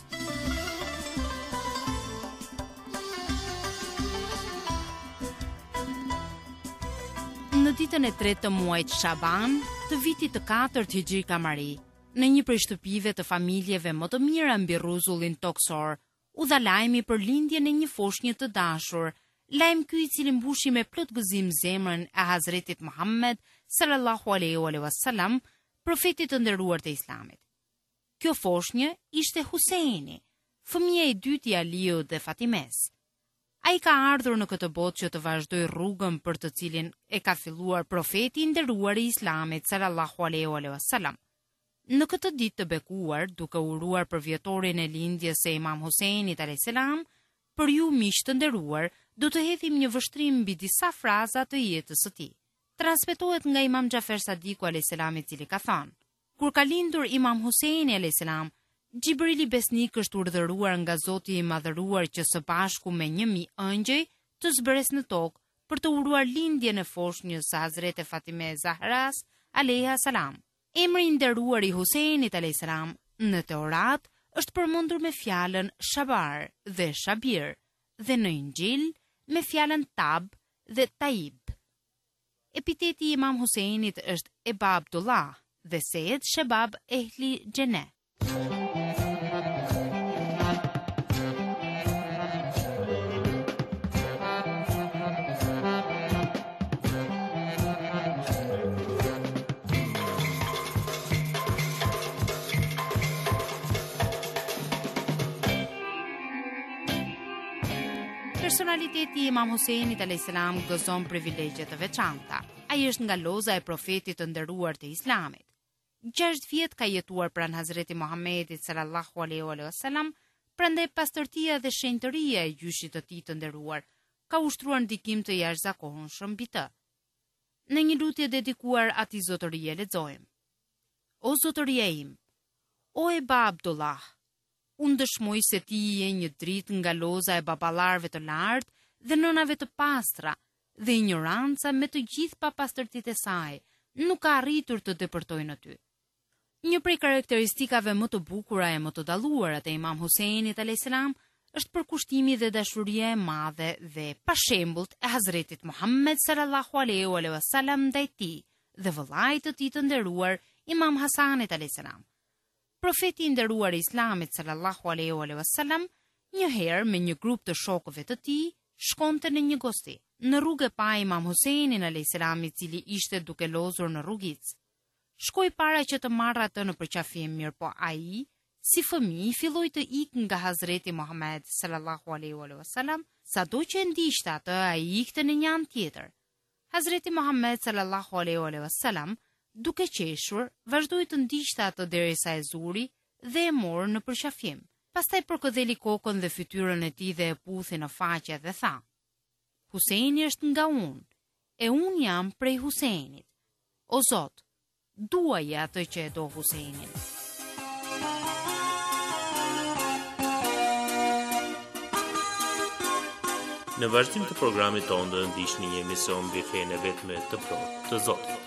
Speaker 5: Në ditën e tretë të muajit Shaban, të vitit të katërt hijri kamari, në një prej shtëpive të familjeve më të mira mbi rrezullin toksor, u dha lajmi për lindjen e një foshnje të dashur, lajm ky i cili mbushi me plot gëzim zemrën e Hazretit Muhammed sallallahu alaihi wasallam, profetit të nderuar të Islamit. Kjo foshnje ishte Huseini, fëmia i dytë i Aliut dhe Fatimes. A i ka ardhur në këtë botë që të vazhdoj rrugën për të cilin e ka filluar profeti i nderuar i Islamit sallallahu alaihi wasallam. Në këtë ditë të bekuar, duke uruar për vjetorin e lindjes së Imam Huseinit alayhis salam, për ju miq të nderuar, do të hedhim një vështrim mbi disa fraza të jetës së tij. Transmetohet nga Imam Xhafer Sadiku alayhis salam, i cili ka thënë: kur ka lindur Imam Huseini alayhis salam, Gjibrili besnik është urdhëruar nga Zoti i Madhëruar që së bashku me një mijë ëngjëj të zbres në tokë për të uruar lindjen e foshnjës së Hazreti Fatime Zahras alayha salam. Emri i nderuar i Huseinit alayhis salam në Teurat është përmendur me fjalën Shabar dhe Shabir dhe në Injil me fjalën Tab dhe Taib. Epiteti i Imam Huseinit është Eba Abdullah dhe Sejed Shebab Ehli Gjene. Personaliteti i Imam Huseinit alayhis salam gëzon privilegje të veçanta. Ai është nga loza e profetit të nderuar të Islamit. Gjashtë vjet ka jetuar pranë Hazreti Muhamedit sallallahu alaihi wasallam, prandaj pastërtia dhe shenjtëria e gjyshit të tij të nderuar ka ushtruar ndikim të jashtëzakonshëm mbi të. Në një lutje dedikuar atij zotërie lexojmë: O zotëria im, o Eba Abdullah, unë dëshmoj se ti je një dritë nga loza e baballarëve të lartë dhe nënave të pastra, dhe ignoranca me të gjithë papastërtitë e saj nuk ka arritur të depërtojnë ty. Një prej karakteristikave më të bukura e më të dalluara të Imam Huseinit alayhis salam është përkushtimi dhe dashuria e madhe dhe pashembullt e Hazretit Muhammed sallallahu alaihi wasallam ndaj tij dhe vëllait të tij të nderuar Imam Hasanit alayhis salam. Profeti i nderuar i Islamit sallallahu alaihi wasallam një herë me një grup të shokëve të tij shkonte në një gosti. Në rrugë pa Imam Huseinin alayhis salam, i cili ishte duke lozur në rrugicë. Shkoi para që të marrë atë në përqafim, mirë po ai, si fëmijë, filloi të ikë nga Hazreti Muhammed sallallahu alaihi wasallam, sado që e ndiqte atë, ai ikte në një anë tjetër. Hazreti Muhammed sallallahu alaihi wasallam, duke qeshur, vazhdoi të ndiqte atë derisa e zuri dhe e morë në përqafim. Pastaj përkëdheli kokën dhe fytyrën e tij dhe e puthi në faqe dhe tha: Huseini është nga unë, e unë jam prej Huseinit. O Zot, duaje atë që e do Huseinin.
Speaker 9: Në vazhdim të programit tonë do ndiqni një emision mbi fenë e vetme të plotë të Zotit.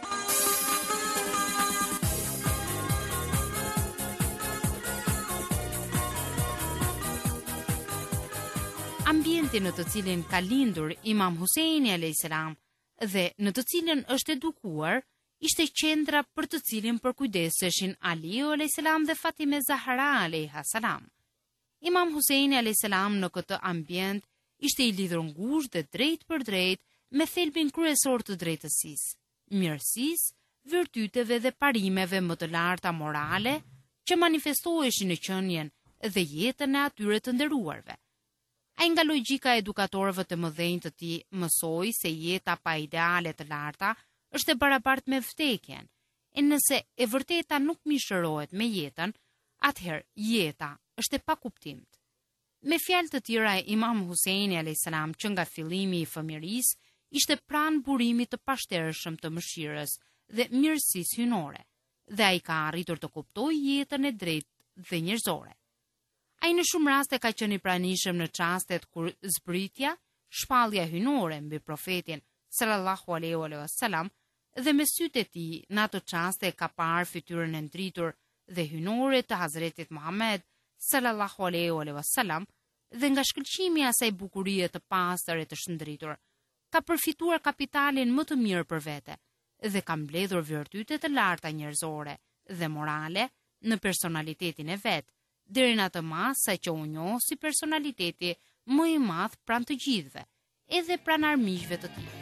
Speaker 5: Ambienti në të cilin ka lindur Imam Huseini alayhis salam dhe në të cilin është edukuar ishte qendra për të cilin përkujdeseshin Aliu alayhis salam dhe Fatime Zahra alayha salam. Imam Huseini alayhis salam në këtë ambient ishte i lidhur ngushtë dhe drejt për drejt me thelbin kryesor të drejtësisë, mirësisë, virtyteve dhe parimeve më të larta morale që manifestoheshin në qenien dhe jetën e atyre të nderuarve. Ai nga logjika e edukatorëve të mëdhenj të tij mësoi se jeta pa ideale të larta është e barabartë me vdekjen, e nëse e vërteta nuk mishërohet me jetën, atëherë jeta është e pakuptimt. Me fjalë të tjera, Imam Huseini alayhis salam, që nga fillimi i fëmijërisë ishte pranë burimit të pashtershëm të mëshirës dhe mirësisë hyjnore, dhe ai ka arritur të kuptojë jetën e drejtë dhe njerëzore. Ai në shumë raste ka qenë i pranishëm në çastet kur zbritja, shpallja hyjnore mbi profetin sallallahu alaihi wasallam dhe me sytë e tij në ato çaste ka parë fytyrën e ndritur dhe hyjnore të Hazretit Muhammed sallallahu alaihi wasallam dhe nga shkëlqimi i asaj bukurie të pastër e të shndritur ka përfituar kapitalin më të mirë për vete dhe ka mbledhur virtyte të larta njerëzore dhe morale në personalitetin e vet, deri në atë mas sa që u njoh si personaliteti më i madh pranë të gjithëve, edhe pranë armiqve të tij.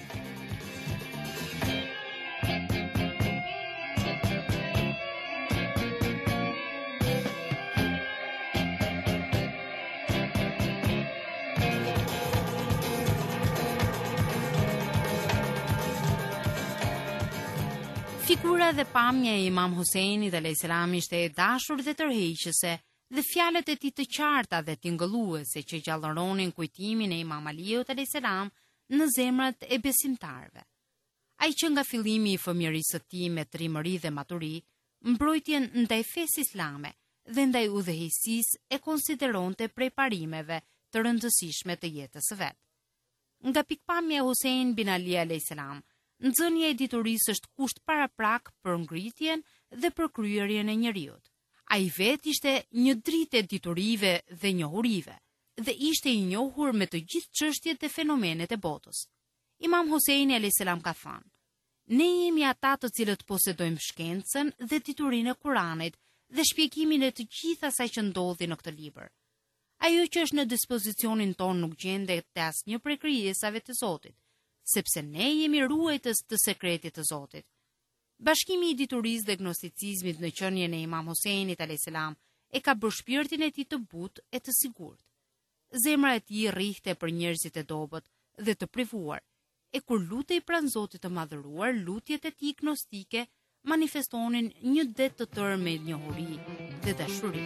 Speaker 5: Figura dhe pamja e Imam Huseinit alayhis salam ishte e dashur dhe tërheqëse, dhe fjalët e tij të qarta dhe tingëlluese që gjallëronin kujtimin e Imam Aliut alayhis salam në zemrat e besimtarëve. Ai që nga fillimi i fëmijërisë së tij me trimëri dhe maturi, mbrojtjen ndaj fesë islame dhe ndaj udhëheqësisë e konsideronte prej parimeve të rëndësishme të jetës së vet. Nga pikpamja e Husein bin Ali alayhis salam, nxënia e diturisë është kusht paraprak për ngritjen dhe për kryerjen e njeriut. Ai vet ishte një dritë e diturive dhe njohurive, dhe ishte i njohur me të gjithë çështjet e fenomenet e botës. Imam Huseini alayhis salam ka thënë: "Ne jemi ata të cilët posedojmë shkencën dhe diturinë e Kuranit dhe shpjegimin e të gjithë asaj që ndodhi në këtë libër. Ajo që është në dispozicionin ton nuk gjendet te asnjë prej krijesave të Zotit, sepse ne jemi ruajtës të sekretit të Zotit." Bashkimi i diturisë dhe gnosticizmit në qenien e Imam Huseinit alayhis salam e ka bërë shpirtin e tij të butë e të sigurt. Zemra e tij rrihte për njerëzit e dobët dhe të privuar, e kur lutej pranë Zotit të madhëruar, lutjet e tij gnostike manifestonin një det të tërë me njohuri dhe dashuri.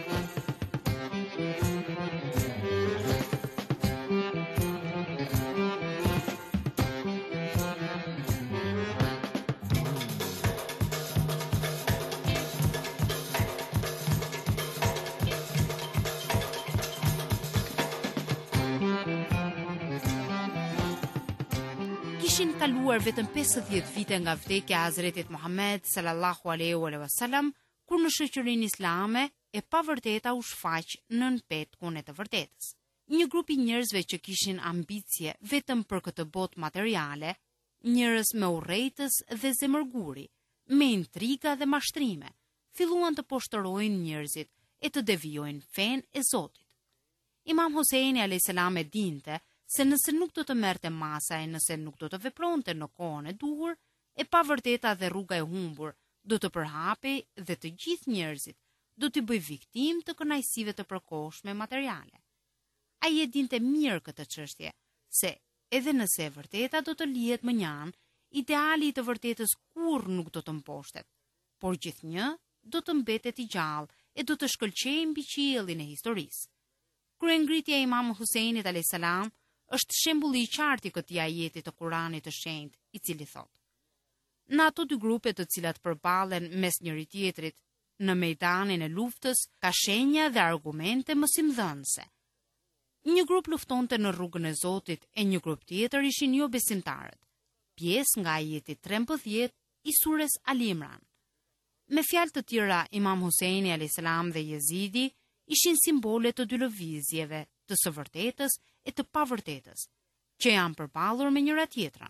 Speaker 5: Kishin kaluar vetëm pesëdhjetë vite nga vdekja e Hazretit Muhammed sallallahu alaihi wasallam, kur në shoqërinë islame e pavërteta u shfaq nën petkun e të vërtetës. Një grup i njerëzve që kishin ambicie vetëm për këtë botë materiale, njerëz me urrejtës dhe zemërguri, me intriga dhe mashtrime, filluan të poshtërojnë njerëzit e të devijojnë fen e Zotit. Imam Huseini alayhis salam e dinte se nëse nuk do të merrte masa e nëse nuk do të vepronte në kohën e duhur, e pavërteta dhe rruga e humbur do të përhapej dhe të gjithë njerëzit do t'i bëj viktim të kënaqësive të përkohshme materiale. Ai e dinte mirë këtë çështje, se edhe nëse e vërteta do të lihet më njan, ideali i të vërtetës kurrë nuk do të mposhtet, por gjithnjë do të mbetet i gjallë e do të shkëlqejë mbi qiellin e historisë. Kryengritja e Imam Huseinit alayhis salam është shembulli i qartë i këtij ajeti të Kuranit të shenjtë, i cili thotë: "Në ato dy grupe të cilat përballen mes njëri tjetrit në mejdanin e luftës, ka shenja dhe argumente mësimdhënëse. Një grup luftonte në rrugën e Zotit e një grup tjetër ishin jo besimtarët." Pjesë nga ajeti trembëdhjetë i sures Ali Imran. Me fjalë të tjera, Imam Huseini alayhis salam dhe Jezidi ishin simbole të dy lëvizjeve, të së vërtetës e të pavërtetës, që janë përballur me njëra tjetrën.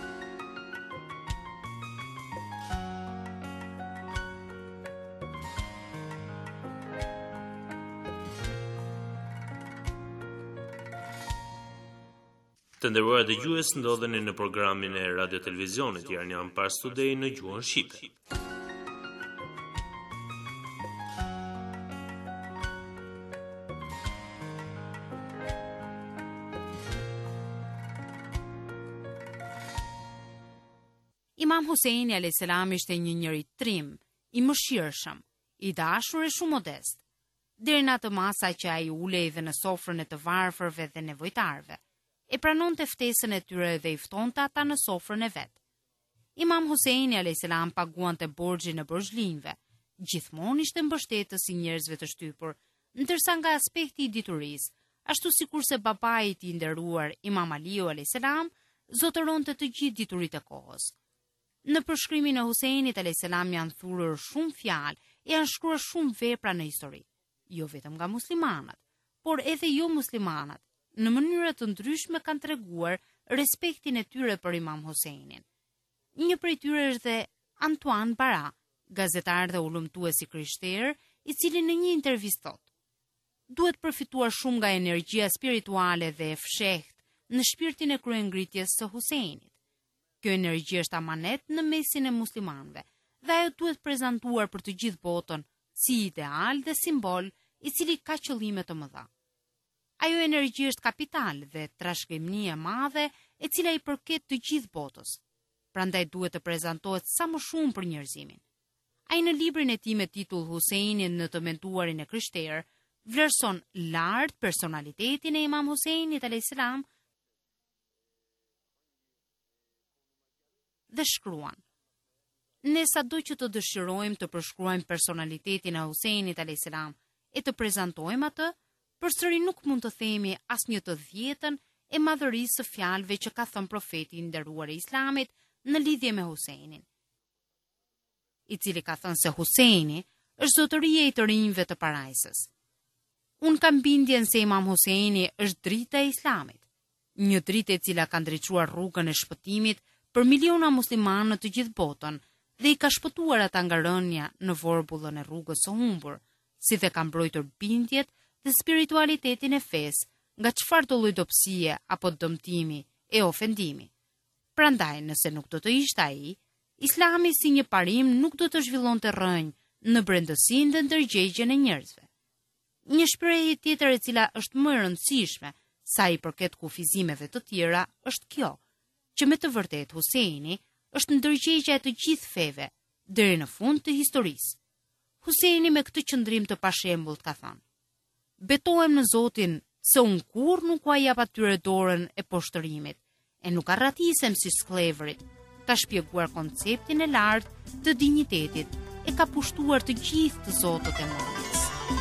Speaker 9: Të nderuar dëgjues, ndodheni në programin e Radio Televizionit Iranian Pars Today në gjuhën shqipe.
Speaker 5: Imam Huseini alayhis salam ishte një njeri trim, i mëshirshëm, i dashur e shumë modest, deri në atë masa që ai ulej dhe në sofrën e të varfërve dhe nevojtarëve, e pranonte ftesën e tyre dhe i ftonte ata në sofrën e vet. Imam Huseini alayhis salam paguante borxhin e borxhlinjve, gjithmonë ishte mbështetës i njerëzve të shtypur, ndërsa nga aspekti i diturisë, ashtu sikurse babai i tij i nderuar Imam Aliu alayhis salam zotëronte të gjithë dituritë e kohës. Në përshkrimin e Huseinit alayhis salam janë thurur shumë fjalë e janë shkruar shumë vepra në histori, jo vetëm nga muslimanët, por edhe jo muslimanët, në mënyra të ndryshme kanë treguar respektin e tyre për Imam Huseinin. Një prej tyre është dhe Antoine Bara, gazetar dhe ulëmtues i krishterë, i cili në një intervistë thotë: "Duhet përfituar shumë nga energjia spirituale dhe e fshehtë në shpirtin e kryengritjes së Huseinit. Kjo energji është amanet në mesin e muslimanëve dhe ajo duhet prezantuar për të gjithë botën si ideal dhe simbol i cili ka qëllime të mëdha. Ajo energji është kapital dhe trashëgimi e madhe e cila i përket të gjithë botës. Prandaj duhet të prezantohet sa më shumë për njerëzimin." Ai në librin e tij me titull Huseinin në të mentuarin e krishterë vlerëson lart personalitetin e Imam Huseinit alayhis salam dhe shkruan: "Ne sado që të dëshirojmë të përshkruajmë personalitetin e Huseinit alayhis salam e të prezantojmë atë, përsëri nuk mund të themi asnjë të dhjetën e madhërisë së fjalëve që ka thënë profeti i nderuar i Islamit në lidhje me Huseinin, i cili ka thënë se Huseini është zotëria e të rinjve të parajsës. Unë kam bindjen se Imam Huseini është drita e Islamit, një dritë e cila ka ndriçuar rrugën e shpëtimit për miliona muslimanë në të gjithë botën dhe i ka shpëtuar ata nga rënja në vorbullën e rrugës së humbur, si dhe ka mbrojtur bindjet dhe spiritualitetin e fesë nga çfarëdo lloj dobësie apo dëmtimi e ofendimi. Prandaj, nëse nuk do të ishte ai, Islami si një parim nuk do të zhvillonte rrënjë në brendësinë dhe ndërgjegjen e njerëzve. Një shprehje tjetër e cila është më e rëndësishme sa i përket kufizimeve të tjera është kjo, që me të vërtetë Huseini është ndërgjegja e të gjithë feve deri në fund të historisë. Huseini me këtë qëndrim të pashembullt ka thënë: "Betohem në Zotin se unë kur nuk ua jap atyre dorën e poshtërimit e nuk arratisem si sklevrit." Ka shpjeguar konceptin e lartë të dinjitetit e ka pushtuar të gjithë të zotët e mëdhjes.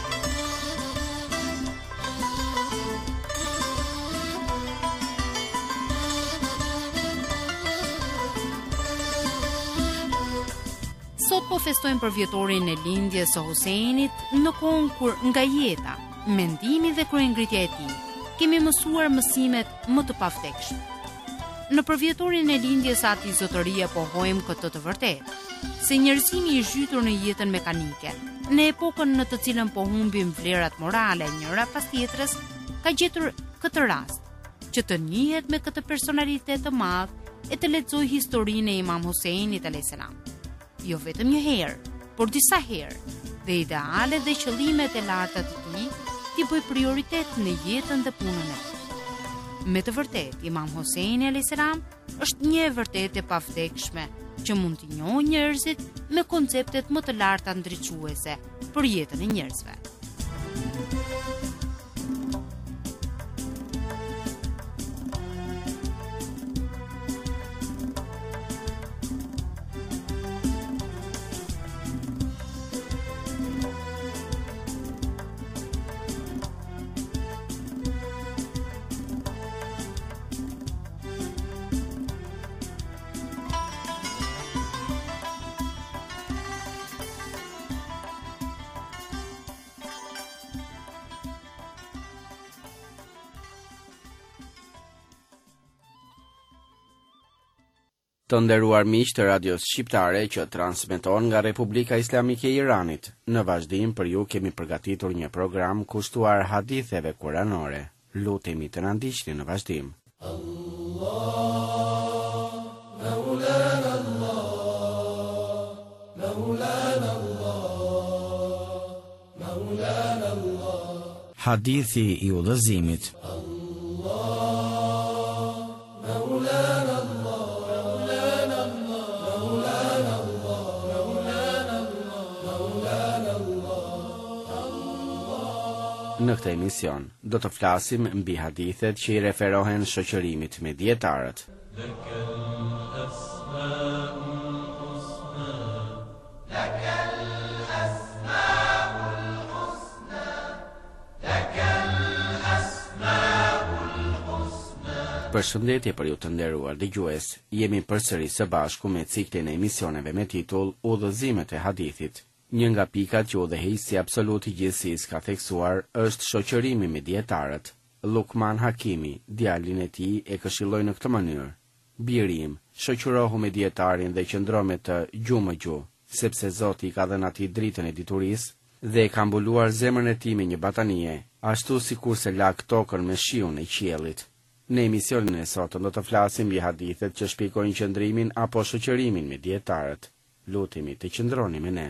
Speaker 5: Sot po festojmë për vjetorin e lindjes së Huseinit në kohën kur nga jeta, mendimi dhe kryengritja e tij kemi mësuar mësimet më të pavdekshme. Në përvjetorin e lindjes ati zotëria pohojmë këtë të vërtetë, se njerëzimi i zhytur në jetën mekanike, në epokën në të cilën po humbim vlerat morale njëra pas tjetrës, ka gjetur këtë rast, që të njihet me këtë personalitet të madh e të lexojë historinë e Imam Huseinit alayhis salam. Jo vetëm një herë, por disa herë, dhe idealet dhe qëllimet e larta të tij t'i bëj prioritet në jetën dhe punën e tij. Me të vërtetë, Imam Huseini alayhis salam është një e vërtetë e pavdekshme që mund t'i njohë njerëzit me konceptet më të larta ndriçuese për jetën e njerëzve.
Speaker 7: Të nderuar miq të radios shqiptare që transmeton nga Republika Islamike e Iranit, në vazhdim për ju kemi përgatitur një program kushtuar haditheve kuranore. Lutemi të na ndiqni në vazhdim. Allah, Maulana Allah, Maulana Allah, Maulana Allah. Hadithi i udhëzimit. Në këtë emision, do të flasim mbi hadithet që i referohen shoqërimit me dietarët. Përshëndetje për ju të nderuar dëgjues, jemi përsëri së bashku me ciklin e emisioneve me titull Udhëzimet e hadithit. Një nga pikat që udhëheqësi absolut i gjithësisë ka theksuar është shoqërimi me dietarët. Lukman Hakimi, djalin e tij, e këshilloi në këtë mënyrë: "Birim, shoqërohu me dietarin dhe qëndro me të gjuhë me gjuhë, sepse Zoti i ka dhënë atij dritën e diturisë dhe e ka mbuluar zemrën e tij me një batanie, ashtu sikurse lak tokën me shiun e qiellit." Në emisionin e sotëm do të flasim mbi hadithet që shpjegojnë qëndrimin apo shoqërimin me dietarët. Lutemi të qëndroni me ne.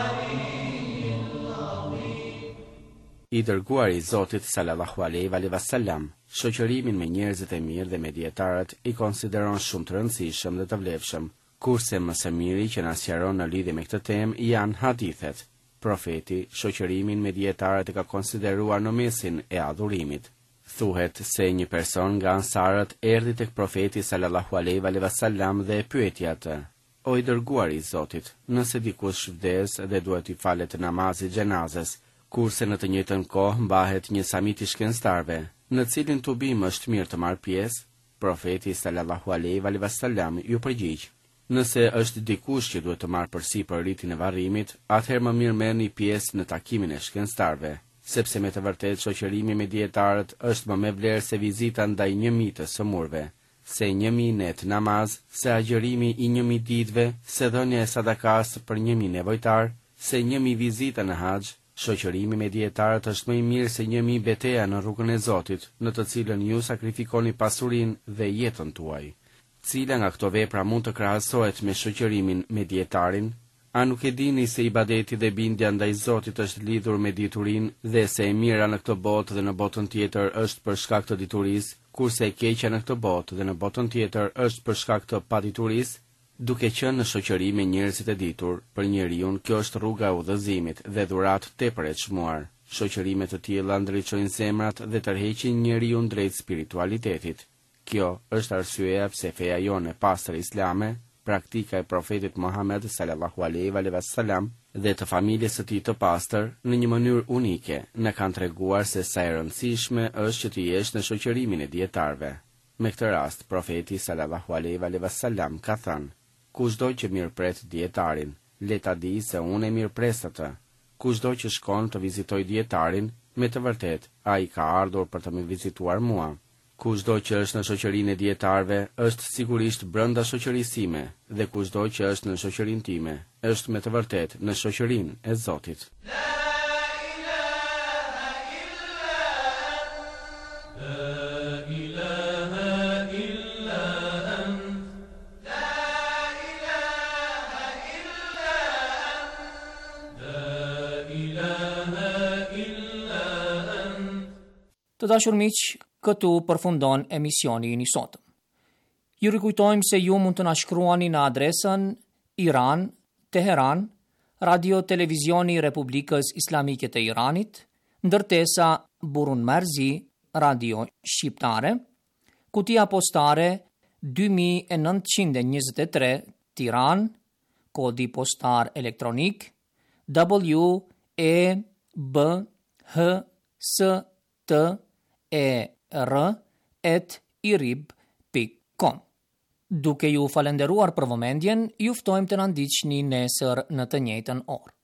Speaker 7: I dërguari i Zotit sallallahu alaihi wa sallam, shoqërimin me njerëzit e mirë dhe me dietarët i konsideron shumë të rëndësishëm dhe të vlefshëm, kurse më së miri që na sqaron në lidhje me këtë temë janë hadithet. Profeti shoqërimin me dietarët e ka konsideruar në mesin e adhurimit. Thuhet se një person nga ansarët erdhi tek profeti sallallahu alaihi wasallam dhe e pyeti atë: "O i dërguari i Zotit, nëse dikush vdes dhe duhet i falet namazit xhenazes, kurse në të njëjtën kohë mbahet një samit i shkencëtarëve, në cilin tubim është mirë të marr pjesë?" Profeti sallallahu alaihi wasallam ju përgjigj: "Nëse është dikush që duhet të marrë përsipër ritin e varrimit, atëherë më mirë merrni pjesë në takimin e shkencëtarëve, sepse me të vërtetë shoqërimi me dietarët është më me vlerë se vizita ndaj një mite së murve, se një mijë net namaz, se agjërimi i një mijë ditëve, se dhënia e sadakas për një mijë nevojtar, se një mijë vizita në haxh. Shoqërimi me dietarët është më i mirë se një mijë betejë në rrugën e Zotit, në të cilën ju sakrifikoni pasurinë dhe jetën tuaj. Cila nga këto vepra mund të krahasohet me shoqërimin me dietarin? A nuk e dini se ibadeti dhe bindja ndaj Zotit është lidhur me diturinë dhe se e mira në këtë botë dhe në botën tjetër është për shkak të diturisë, kurse e keqja në këtë botë dhe në botën tjetër është për shkak të paditurisë? Duke qenë në shoqëri me njerëzit e ditur, për njeriu kjo është rruga e udhëzimit dhe dhuratë tepër e çmuar. Shoqërime të tilla ndriçojnë zemrat dhe tërheqin njeriu drejt spiritualitetit. Kjo është arsyeja pse feja jonë e pastër islame, praktika e profetit Muhammed sallallahu alaihi wasallam dhe të familjes së tij të pastër, në një mënyrë unike, na kanë treguar se sa e rëndësishme është që të jesh në shoqërimin e dietarëve. Me këtë rast, profeti sallallahu alaihi wasallam ka thënë: "Kushdo që mirëpret dietarin, le ta di se unë e mirëpres atë. Kushdo që shkon të vizitoj dietarin, me të vërtet, ai ka ardhur për të më vizituar mua. Kushdo që është në shoqërinë e dietarëve, është sigurisht brenda shoqërisë time, dhe kushdo që është në shoqërinë time, është me të vërtet në shoqërinë e Zotit."
Speaker 1: Të dashur miq, këtu përfundon emisioni i sotëm. Ju rikujtojmë se ju mund të na shkruani në adresën Iran, Teheran, Radio Televizioni Republikës Islamike të Iranit, ndërtesa Burun Marzi, Radio Shqiptare, kutia postare dy mijë e nëntëqind e njëzet e tre, Tiranë, kodi postar elektronik W E B H S T E R at irib pikë com. Duke ju falenderuar për vëmendjen, ju ftojmë të na ndiqni nesër në të njëjtën orë.